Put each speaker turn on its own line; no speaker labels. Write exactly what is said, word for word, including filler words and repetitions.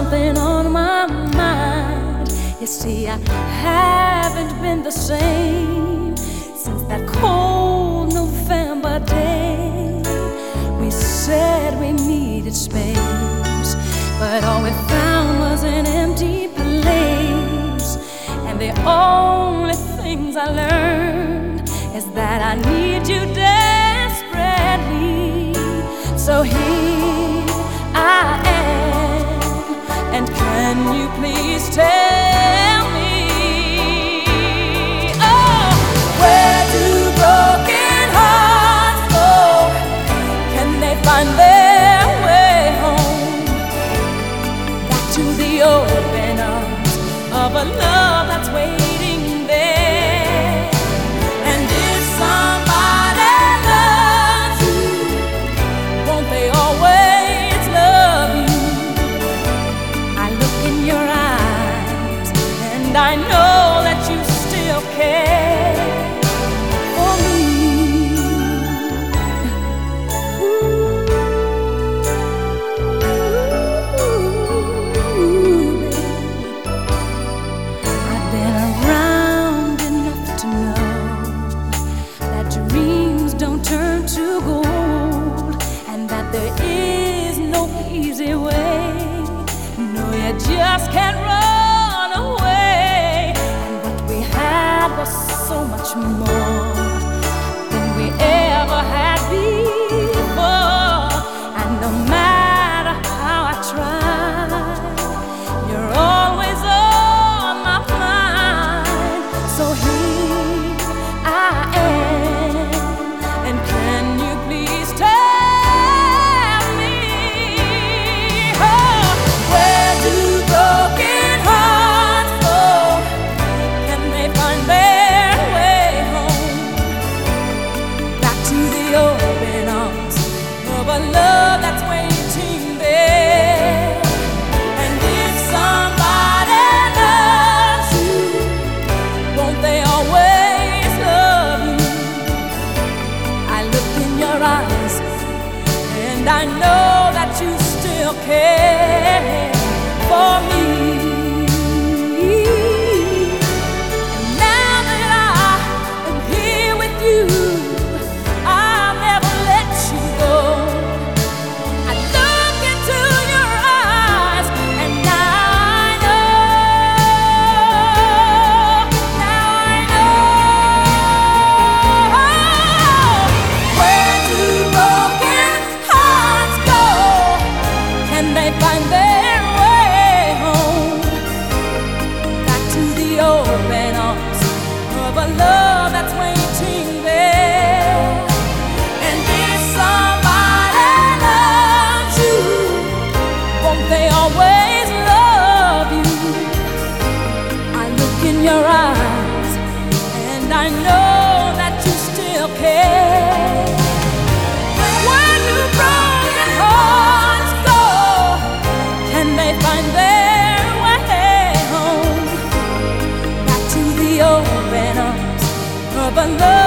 something on my mind. You see, I haven't been the same since that cold November day. We said we needed space, but all we found was an empty place. And the only things I learned is that I need you desperately. So here I am, and can you please tell me, oh, where do broken hearts go? Can they find their way home? Back to the open arms of a love that's waiting there. And if somebody loves you, won't they always love you? I look in your eyes and I know that you still care for me. Ooh, baby. I've been around enough to know that dreams don't turn to gold, and that there is no easy way. No, you just can't run away. And what we had was so much more than we ever had before. And no matter how I try, you're always on my mind. So here I am, and can you please tell me, oh, where do broken hearts go? Can they find their way home? Back to the open arms of a love that's waiting there. And if somebody loves you, won't they always love you? I look in your eyes and I know that you still care for me. And now that I am here with you, I'll never let you go. I look into your eyes and now I know, now I know. Where do broken hearts go? Can they find their way home? Back to the open arms of a love that's waiting there. And if somebody loves you, won't they always love you? I look in your eyes and I know that you still care. Where do broken hearts go? Can they find their way home? Back to the open arms of a love